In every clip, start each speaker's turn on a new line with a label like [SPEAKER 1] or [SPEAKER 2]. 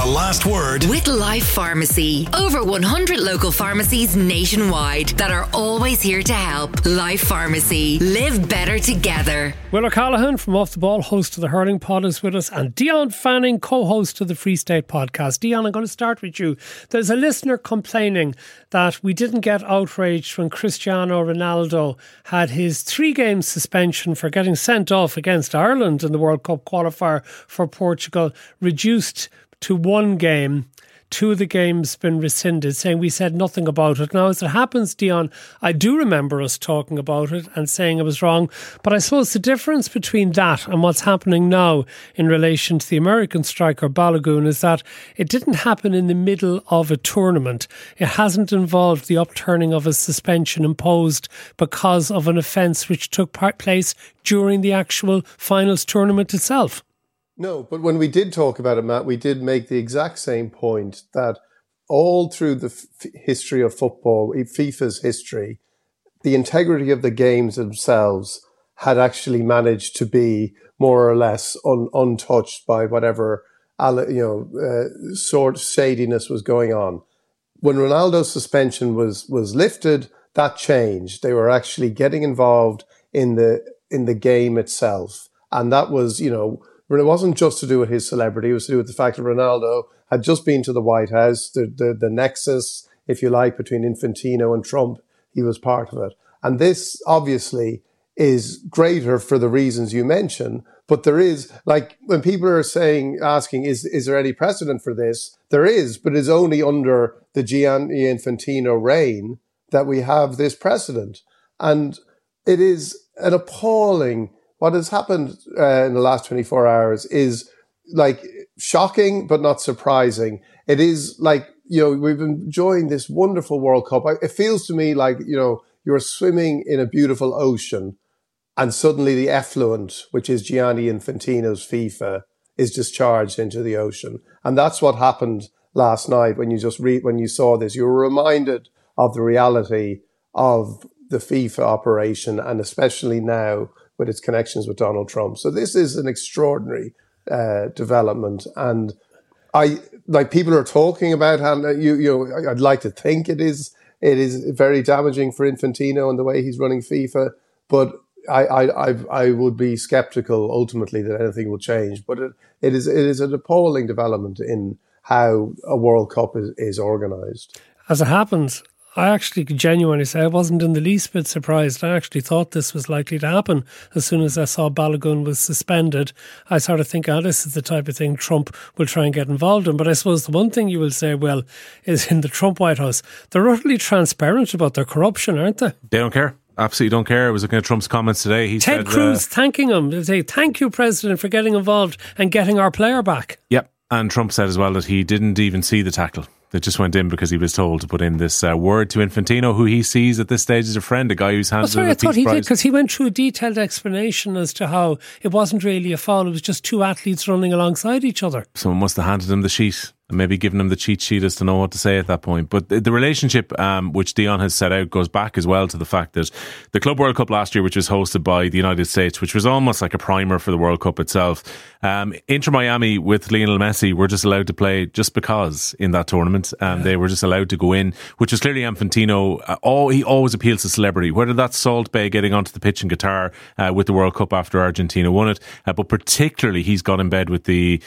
[SPEAKER 1] the last word
[SPEAKER 2] with Life Pharmacy. Over 100 local pharmacies nationwide that are always here to help. Life Pharmacy. Live better together.
[SPEAKER 3] Will O'Callaghan from Off the Ball, host of the Hurling Pod, is with us, and Dion Fanning, co-host of the Free State podcast. Dion, I'm going to start with you. There's a listener complaining that we didn't get outraged when Cristiano Ronaldo had his 3-game suspension for getting sent off against Ireland in the World Cup qualifier for Portugal reduced to 1 game. 2 of the games been rescinded, saying we said nothing about it. Now, as it happens, Dion, I do remember us talking about it and saying it was wrong, but I suppose the difference between that and what's happening now in relation to the American striker Balogun is that it didn't happen in the middle of a tournament. It hasn't involved the upturning of a suspension imposed because of an offence which took place during the actual finals tournament itself.
[SPEAKER 4] No, but when we did talk about it, Matt, we did make the exact same point that all through the history of football, FIFA's history, the integrity of the games themselves had actually managed to be more or less untouched by whatever sort of shadiness was going on. When Ronaldo's suspension was lifted, that changed. They were actually getting involved in the game itself, and that was, it wasn't just to do with his celebrity, it was to do with the fact that Ronaldo had just been to the White House, the nexus, if you like, between Infantino and Trump. He was part of it. And this obviously is greater for the reasons you mentioned, but there is, like, when people are asking, is there any precedent for this? There is, but it's only under the Gianni Infantino reign that we have this precedent. And it is an appalling... What has happened in the last 24 hours is like shocking, but not surprising. It is like, we've been enjoying this wonderful World Cup. It feels to me like, you're swimming in a beautiful ocean and suddenly the effluent, which is Gianni Infantino's FIFA, is discharged into the ocean. And that's what happened last night when you saw this. You were reminded of the reality of the FIFA operation, and especially now with its connections with Donald Trump. So this is an extraordinary development, and people are talking about how I'd like to think it is very damaging for Infantino and the way he's running FIFA, but I would be skeptical ultimately that anything will change. But it is an appalling development in how a World Cup is organised.
[SPEAKER 3] As it happens, I actually genuinely say I wasn't in the least bit surprised. I actually thought this was likely to happen. As soon as I saw Balogun was suspended, I sort of think, this is the type of thing Trump will try and get involved in. But I suppose the one thing you will say, well, is in the Trump White House, they're utterly transparent about their corruption, aren't they?
[SPEAKER 5] They don't care. Absolutely don't care. I was looking at Trump's comments today. He
[SPEAKER 3] Ted
[SPEAKER 5] said,
[SPEAKER 3] Cruz thanking him. They say, thank you, President, for getting involved and getting our player back.
[SPEAKER 5] Yep. And Trump said as well that he didn't even see the tackle. That just went in because he was told to put in this word to Infantino, who he sees at this stage as a friend, a guy who's handed him a
[SPEAKER 3] I thought he
[SPEAKER 5] prize.
[SPEAKER 3] did, because he went through a detailed explanation as to how it wasn't really a foul, it was just 2 athletes running alongside each other.
[SPEAKER 5] Someone must have handed him the sheet and maybe given him the cheat sheet as to know what to say at that point. But the relationship which Dion has set out goes back as well to the fact that the Club World Cup last year, which was hosted by the United States, which was almost like a primer for the World Cup itself, Inter Miami with Lionel Messi were just allowed to play just because in that tournament, and they were just allowed to go in, which was clearly Infantino. He always appeals to celebrity, whether that's Salt Bae getting onto the pitch in Qatar with the World Cup after Argentina won it, but particularly he's got in bed with the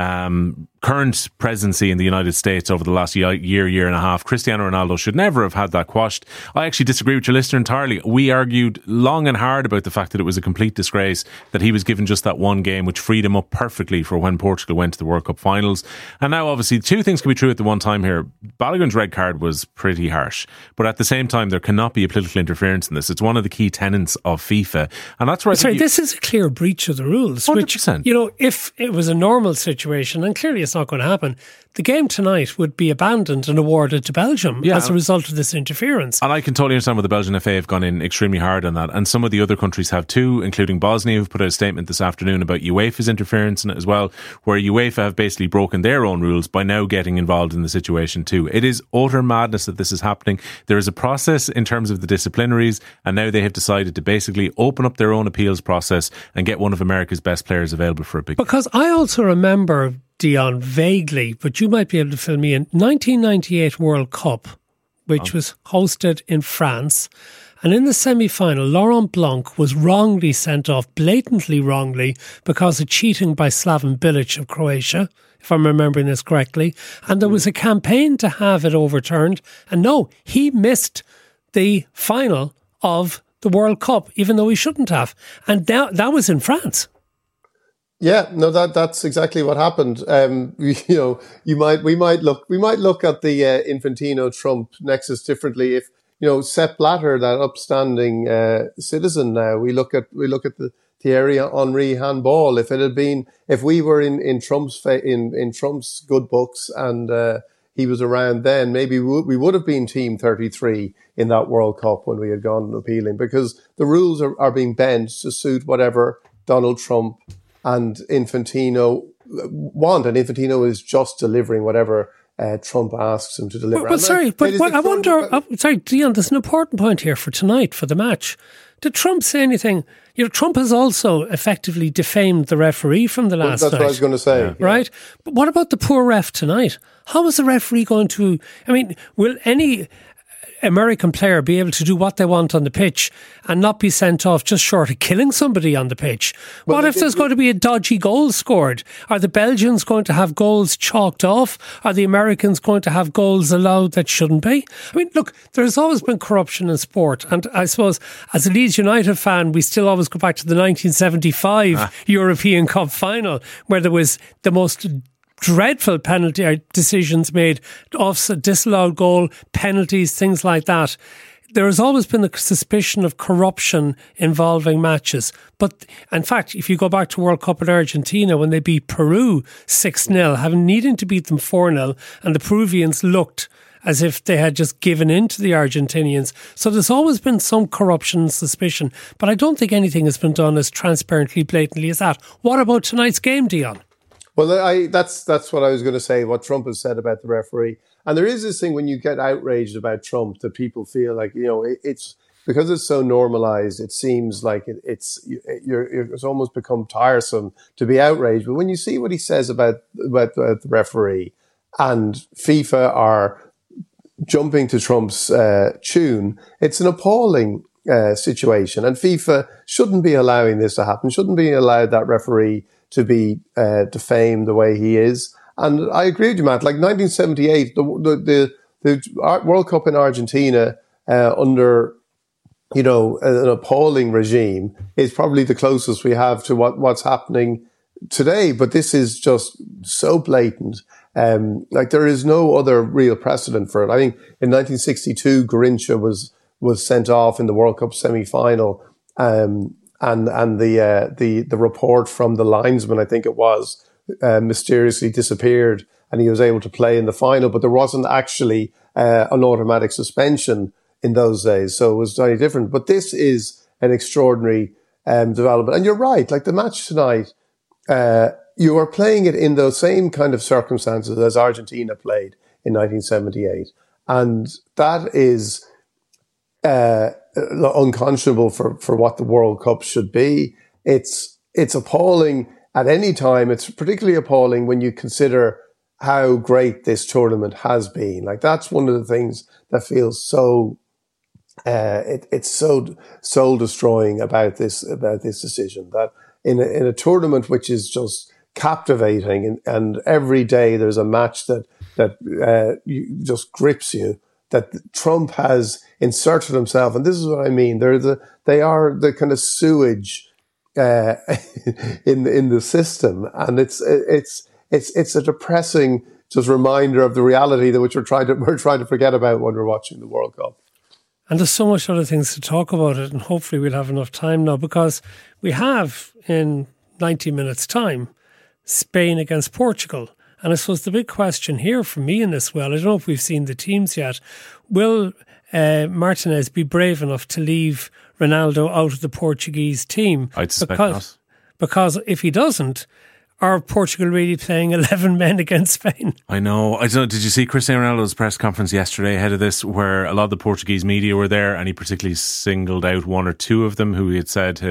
[SPEAKER 5] current presidency in the United States over the last year and a half. Cristiano Ronaldo should never have had that quashed. I actually disagree with your listener entirely. We argued long and hard about the fact that it was a complete disgrace that he was given just that 1 game, which freed him up perfectly for when Portugal went to the World Cup finals. And now obviously 2 things can be true at the one time here. Balogun's red card was pretty harsh, but at the same time there cannot be a political interference in this. It's one of the key tenets of FIFA, and that's where
[SPEAKER 3] this is a clear breach of the rules.
[SPEAKER 5] 100%.
[SPEAKER 3] Which, if it was a normal situation, and clearly it's not going to happen, the game tonight would be abandoned and awarded to Belgium as a result of this interference.
[SPEAKER 5] And I can totally understand why the Belgian FA have gone in extremely hard on that, and some of the other countries have too, including Bosnia, who've put out a statement this afternoon about UEFA's interference in it as well, where UEFA have basically broken their own rules by now getting involved in the situation too. It is utter madness that this is happening. There is a process in terms of the disciplinaries, and now they have decided to basically open up their own appeals process and get one of America's best players available for a big game.
[SPEAKER 3] Because I also remember Dion, vaguely, but you might be able to fill me in. 1998 World Cup, which was hosted in France. And in the semi-final, Laurent Blanc was wrongly sent off, blatantly wrongly, because of cheating by Slaven Bilic of Croatia, if I'm remembering this correctly. And there was a campaign to have it overturned. And no, he missed the final of the World Cup, even though he shouldn't have. And that was in France.
[SPEAKER 4] Yeah, no, that's exactly what happened. We might look at the Infantino-Trump nexus differently if, Sepp Blatter, that upstanding citizen now, we look at the Thierry Henry handball. If we were in Trump's good books and he was around then, maybe we would have been Team 33 in that World Cup when we had gone appealing, because the rules are being bent to suit whatever Donald Trump and Infantino want, and Infantino is just delivering whatever Trump asks him to deliver.
[SPEAKER 3] Sorry, Dion, there's an important point here for tonight, for the match. Did Trump say anything? Trump has also effectively defamed the referee from the last night.
[SPEAKER 4] That's what I was going to say.
[SPEAKER 3] Right? But what about the poor ref tonight? How is the referee going to... will any American player be able to do what they want on the pitch and not be sent off just short of killing somebody on the pitch? What if there's going to be a dodgy goal scored? Are the Belgians going to have goals chalked off? Are the Americans going to have goals allowed that shouldn't be? Look, there's always been corruption in sport, and I suppose as a Leeds United fan, we still always go back to the 1975 European Cup final, where there was the most dreadful penalty decisions made, offside, disallowed goal, penalties, things like that. There has always been the suspicion of corruption involving matches. But in fact, if you go back to World Cup in Argentina, when they beat Peru 6-0, having needing to beat them 4-0, and the Peruvians looked as if they had just given in to the Argentinians. So there's always been some corruption and suspicion. But I don't think anything has been done as transparently, blatantly as that. What about tonight's game, Dion?
[SPEAKER 4] Well, that's what I was going to say, what Trump has said about the referee. And there is this thing when you get outraged about Trump that people feel like, it's because it's so normalized, it seems like it's almost become tiresome to be outraged. But when you see what he says about the referee, and FIFA are jumping to Trump's tune, it's an appalling situation. And FIFA shouldn't be allowing this to happen, shouldn't be allowed that referee to be defamed the way he is. And I agree with you, Matt. Like 1978, the World Cup in Argentina under an appalling regime is probably the closest we have to what's happening today. But this is just so blatant. There is no other real precedent for it. I think in 1962, Garrincha was sent off in the World Cup semi-final. And the report from the linesman, I think it was, mysteriously disappeared, and he was able to play in the final. But there wasn't actually an automatic suspension in those days, so it was very different. But this is an extraordinary development. And you're right, like the match tonight, you are playing it in those same kind of circumstances as Argentina played in 1978, and that is unconscionable for what the World Cup should be. It's appalling at any time. It's particularly appalling when you consider how great this tournament has been. Like, that's one of the things that feels so it's so soul destroying about this decision, that in a tournament which is just captivating, and every day there's a match that just grips you, that Trump has inserted himself, and this is what I mean. They are the kind of sewage in the system, and it's a depressing just reminder of the reality that we're trying to forget about when we're watching the World Cup.
[SPEAKER 3] And there's so much other things to talk about it, and hopefully we'll have enough time now, because we have in 90 minutes' time Spain against Portugal. And I suppose the big question here for me in this, I don't know if we've seen the teams yet, will Martinez be brave enough to leave Ronaldo out of the Portuguese team?
[SPEAKER 5] I'd suspect not.
[SPEAKER 3] Because if he doesn't, are Portugal really playing 11 men against Spain?
[SPEAKER 5] I know. Did you see Cristiano Ronaldo's press conference yesterday ahead of this, where a lot of the Portuguese media were there, and he particularly singled out one or two of them who he had said had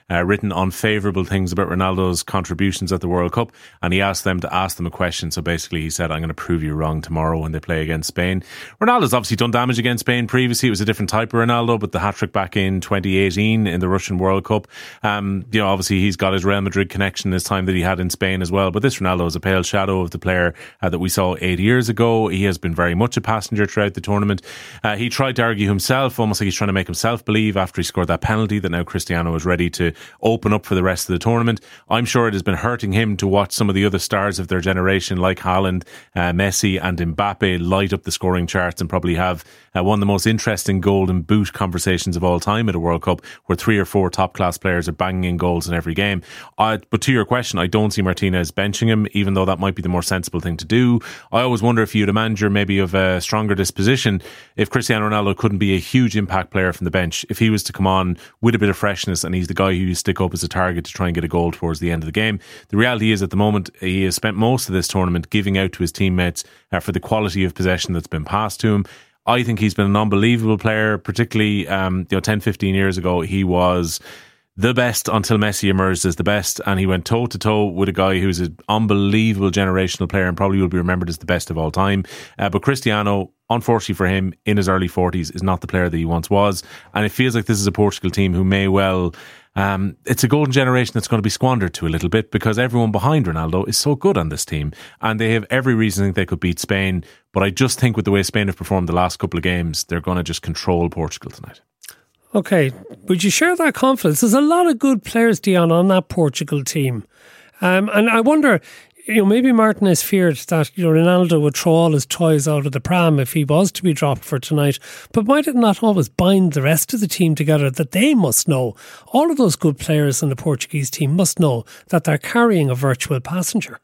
[SPEAKER 5] written unfavourable things about Ronaldo's contributions at the World Cup, and he asked them to ask them a question. So basically he said, I'm going to prove you wrong tomorrow when they play against Spain. Ronaldo's obviously done damage against Spain previously. It was a different type of Ronaldo, but the hat-trick back in 2018 in the Russian World Cup, obviously he's got his Real Madrid connection this time that he had in Spain as well. But this Ronaldo is a pale shadow of the player that we saw 8 years ago. He has been very much a passenger throughout the tournament. He tried to argue himself, almost like he's trying to make himself believe after he scored that penalty that now Cristiano is ready to open up for the rest of the tournament. I'm sure it has been hurting him to watch some of the other stars of their generation like Haaland, Messi and Mbappe light up the scoring charts and probably have one of the most interesting golden boot conversations of all time at a World Cup, where 3 or 4 top class players are banging in goals in every game. But to your question, I don't see Martinez benching him, even though that might be the more sensible thing to do. I always wonder if you had a manager maybe of a stronger disposition, if Cristiano Ronaldo couldn't be a huge impact player from the bench, if he was to come on with a bit of freshness and he's the guy who you stick up as a target to try and get a goal towards the end of the game. The reality is at the moment he has spent most of this tournament giving out to his teammates for the quality of possession that's been passed to him. I think he's been an unbelievable player, particularly 10-15 years ago he was the best until Messi emerged as the best, and he went toe to toe with a guy who's an unbelievable generational player and probably will be remembered as the best of all time. But Cristiano, unfortunately for him, in his early 40s is not the player that he once was, and it feels like this is a Portugal team who may well it's a golden generation that's going to be squandered to a little bit, because everyone behind Ronaldo is so good on this team and they have every reason to think they could beat Spain. But I just think with the way Spain have performed the last couple of games, they're going to just control Portugal tonight. Okay,
[SPEAKER 3] would you share that confidence? There's a lot of good players, Dion, on that Portugal team. And I wonder, maybe Martinez feared that Ronaldo would throw all his toys out of the pram if he was to be dropped for tonight. But might it not always bind the rest of the team together, that they must know, all of those good players in the Portuguese team must know that they're carrying a virtual passenger?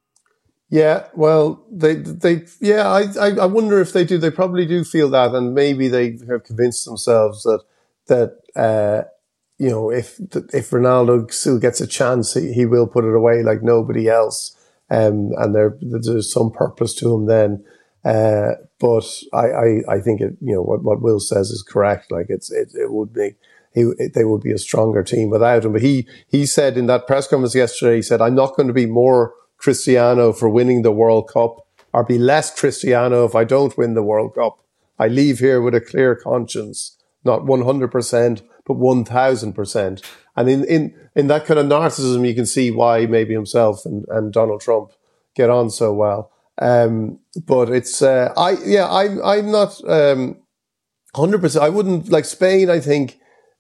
[SPEAKER 4] Yeah, well, I wonder if they do. They probably do feel that, and maybe they have convinced themselves that if Ronaldo still gets a chance, he will put it away like nobody else. And there's some purpose to him then. But I think what Will says is correct. Like they would be a stronger team without him. But he said in that press conference yesterday, he said, I'm not going to be more Cristiano for winning the World Cup, or be less Cristiano if I don't win the World Cup. I leave here with a clear conscience, not 100%, but 1000%. And in that kind of narcissism, you can see why maybe himself and Donald Trump get on so well. But it's I'm not 100%. I wouldn't like Spain. I think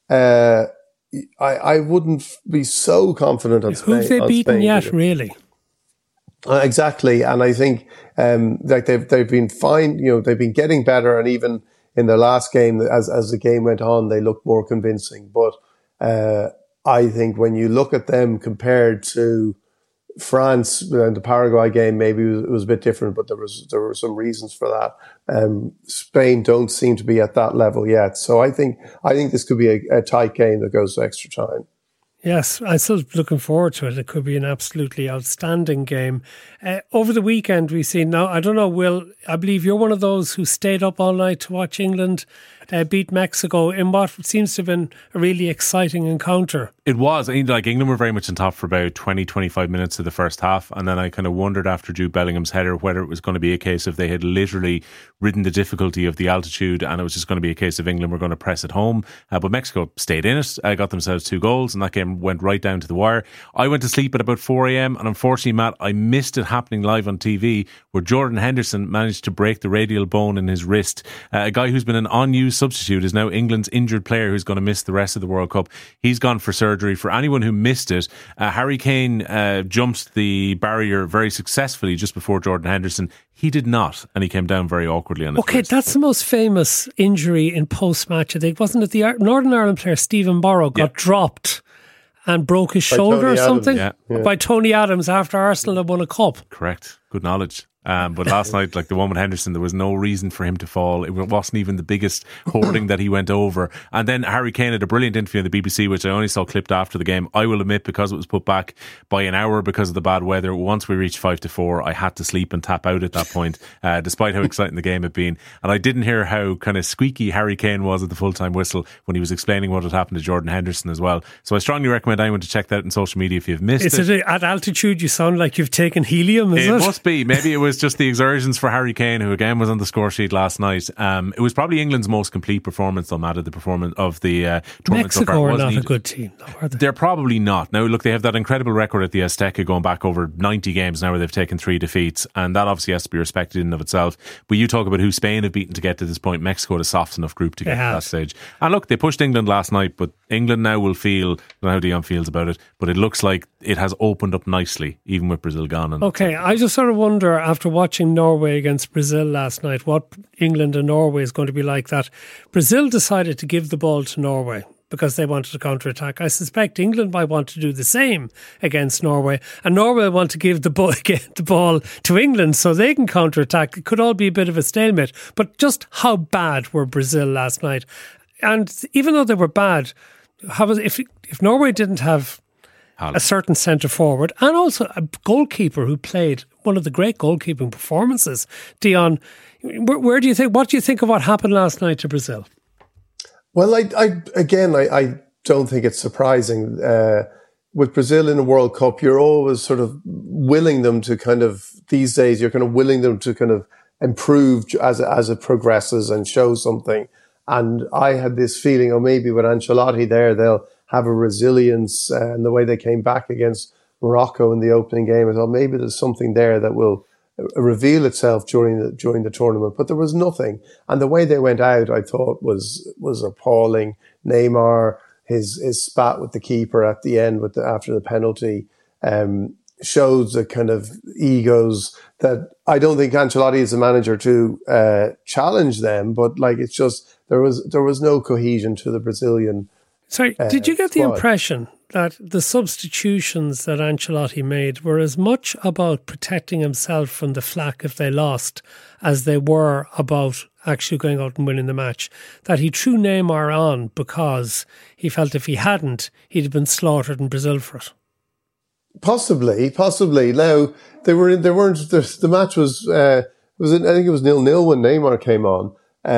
[SPEAKER 4] I wouldn't be so confident on Spain.
[SPEAKER 3] Who've they beaten yet, really?
[SPEAKER 4] Exactly, and I think they've been fine. They've been getting better, and even in their last game, as the game went on, they looked more convincing. But I think when you look at them compared to France and the Paraguay game, maybe it was a bit different, but there were some reasons for that. Spain don't seem to be at that level yet, so I think this could be a tight game that goes to extra time.
[SPEAKER 3] Yes, I'm still looking forward to it. It could be an absolutely outstanding game. Over the weekend, we've seen, now, I don't know, Will, I believe you're one of those who stayed up all night to watch England beat Mexico in what seems to have been a really exciting encounter.
[SPEAKER 5] It was. England were very much on top for about 20-25 minutes of the first half, and then I kind of wondered after Jude Bellingham's header whether it was going to be a case of they had literally ridden the difficulty of the altitude and it was just going to be a case of England were going to press it home. But Mexico stayed in it, got themselves 2 goals, and that game went right down to the wire. I went to sleep at about 4 a.m, and unfortunately, Matt, I missed it happening live on TV, where Jordan Henderson managed to break the radial bone in his wrist. A guy who's been an unused substitute is now England's injured player who's going to miss the rest of the World Cup. He's gone for surgery. For anyone who missed it, Harry Kane jumped the barrier very successfully just before Jordan Henderson. He did not, and he came down very awkwardly on his wrist.
[SPEAKER 3] That's the most famous injury in post-match, I think. Wasn't it the Northern Ireland player Stephen Borrow got dropped and broke his shoulder or something? By Tony Adams after Arsenal had won a cup.
[SPEAKER 5] Correct. Good knowledge. But last night, like the one with Henderson, there was no reason for him to fall. It wasn't even the biggest hoarding that he went over. And then Harry Kane had a brilliant interview on the BBC, which I only saw clipped after the game. I will admit, because it was put back by an hour because of the bad weather, once we reached 5-4, I had to sleep and tap out at that point, despite how exciting the game had been. And I didn't hear how kind of squeaky Harry Kane was at the full-time whistle when he was explaining what had happened to Jordan Henderson as well. So I strongly recommend anyone to check that out on social media if you've missed it.
[SPEAKER 3] Is it at altitude you sound like you've taken helium? It
[SPEAKER 5] must be. Maybe it was just the exertions for Harry Kane, who again was on the score sheet last night. It was probably England's most complete performance, though, Matt, of the performance of the tournament.
[SPEAKER 3] Mexico are not a good team, though, are they?
[SPEAKER 5] They're probably not. Now, look, they have that incredible record at the Azteca going back over 90 games now where they've taken 3 defeats, and that obviously has to be respected in and of itself. But you talk about who Spain have beaten to get to this point. Mexico had a soft enough group to get to that stage. And look, they pushed England last night, but England now will feel, I don't know how Dion feels about it, but it looks like it has opened up nicely, even with Brazil gone.
[SPEAKER 3] Okay, I just sort of wonder, after watching Norway against Brazil last night, what England and Norway is going to be like. That Brazil decided to give the ball to Norway because they wanted to counter-attack. I suspect England might want to do the same against Norway, and Norway want to give the ball to England so they can counter-attack. It could all be a bit of a stalemate. But just how bad were Brazil last night? And even though they were bad, if Norway didn't have a certain centre forward and also a goalkeeper who played one of the great goalkeeping performances, Dion, what do you think of what happened last night to Brazil?
[SPEAKER 4] Well, I don't think it's surprising. With Brazil in the World Cup, you're always sort of willing them to kind of, these days, you're kind of willing them to kind of improve as it progresses and show something. And I had this feeling, maybe with Ancelotti there, they'll have a resilience, and the way they came back against Morocco in the opening game, I thought maybe there's something there that will reveal itself during the tournament. But there was nothing, and the way they went out, I thought was appalling. Neymar, his spat with the keeper at the end after the penalty, shows the kind of egos that I don't think Ancelotti is the manager to challenge them. But like, it's just there was no cohesion to the Brazilian.
[SPEAKER 3] Sorry, did you get the impression that the substitutions that Ancelotti made were as much about protecting himself from the flack if they lost as they were about actually going out and winning the match? That he threw Neymar on because he felt if he hadn't, he'd have been slaughtered in Brazil for it.
[SPEAKER 4] Possibly. Now the match was I think it was 0-0 when Neymar came on.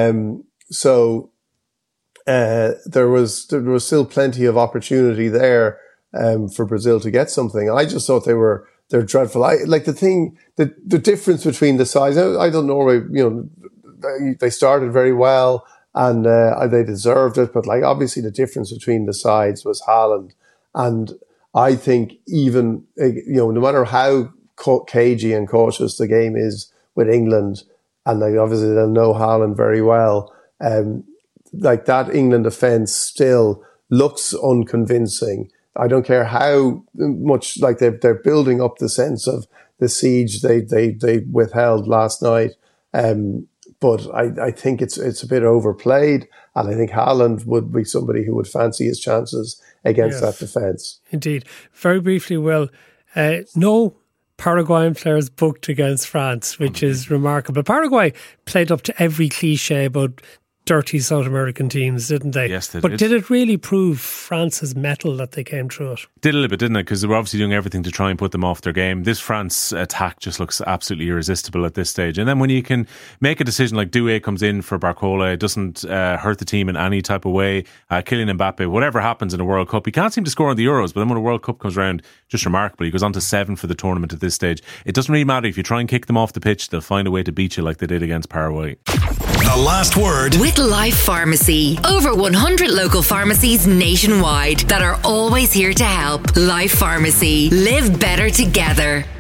[SPEAKER 4] There was still plenty of opportunity there for Brazil to get something. I just thought they're dreadful. The difference between the sides. I don't know, they started very well and they deserved it, but like obviously the difference between the sides was Haaland, and I think even no matter how cagey and cautious the game is with England, and obviously they'll know Haaland very well. Like that England defence still looks unconvincing. I don't care how much like they're building up the sense of the siege they withheld last night. But I think it's a bit overplayed, and I think Haaland would be somebody who would fancy his chances against that defence. Indeed.
[SPEAKER 3] Very briefly, Will, no Paraguayan players booked against France, which is remarkable. Paraguay played up to every cliche about dirty South American teams, didn't they?
[SPEAKER 5] Yes, they did.
[SPEAKER 3] But did it really prove France's mettle that they came through it?
[SPEAKER 5] Did a little bit, didn't it? Because they were obviously doing everything to try and put them off their game. This France attack just looks absolutely irresistible at this stage. And then when you can make a decision like Doué comes in for Barcola, it doesn't hurt the team in any type of way. Kylian Mbappe, whatever happens in a World Cup, he can't seem to score in the Euros, but then when a World Cup comes around, just remarkable. He goes on to 7 for the tournament at this stage. It doesn't really matter. If you try and kick them off the pitch, they'll find a way to beat you like they did against Paraguay.
[SPEAKER 1] The last word
[SPEAKER 2] with Life Pharmacy. Over 100 local pharmacies nationwide that are always here to help. Life Pharmacy. Live better together.